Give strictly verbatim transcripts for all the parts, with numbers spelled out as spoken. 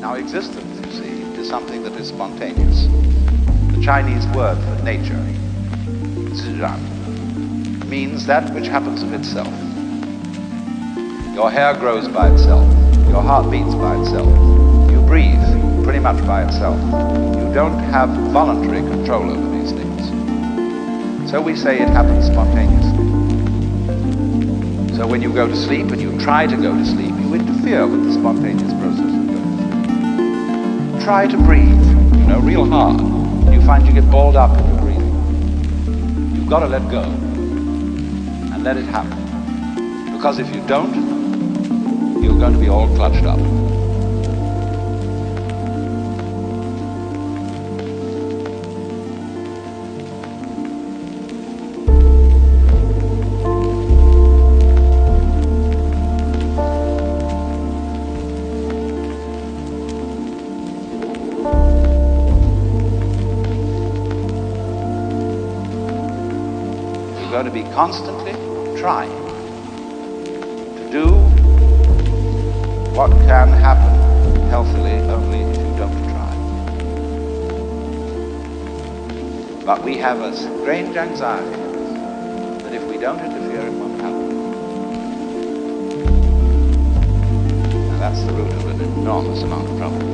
Now, existence, you see, is something that is spontaneous. The Chinese word for nature, zhiran, means that which happens of itself. Your hair grows by itself. Your heart beats by itself. You breathe pretty much by itself. You don't have voluntary control over these things. So we say it happens spontaneously. So when you go to sleep and you try to go to sleep, you interfere with the spontaneous process of going to sleep. Try to breathe, you know, real hard. And you find you get balled up in your breathing. You've got to let go and let it happen. Because if you don't, you're going to be all clutched up. You're going to be constantly trying to do what can happen healthily only if you don't try. But we have a strange anxiety that if we don't interfere, it won't happen. And that's the root of an enormous amount of trouble.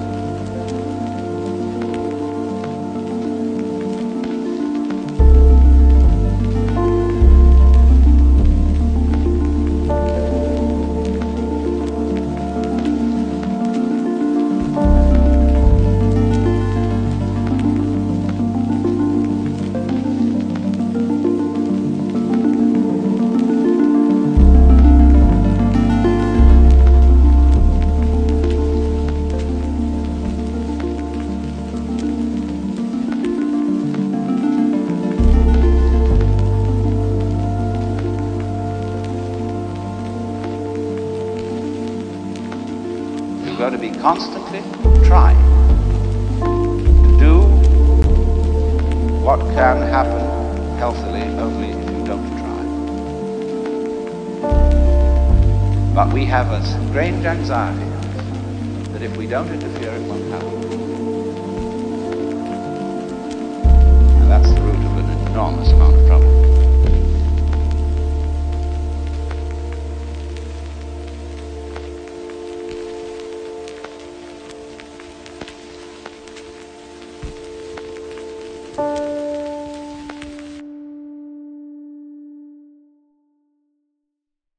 You've got to be constantly trying to do what can happen healthily only if you don't try. But we have a strange anxiety that if we don't interfere, it won't happen. And that's the root of an enormous amount of trouble. Thank you.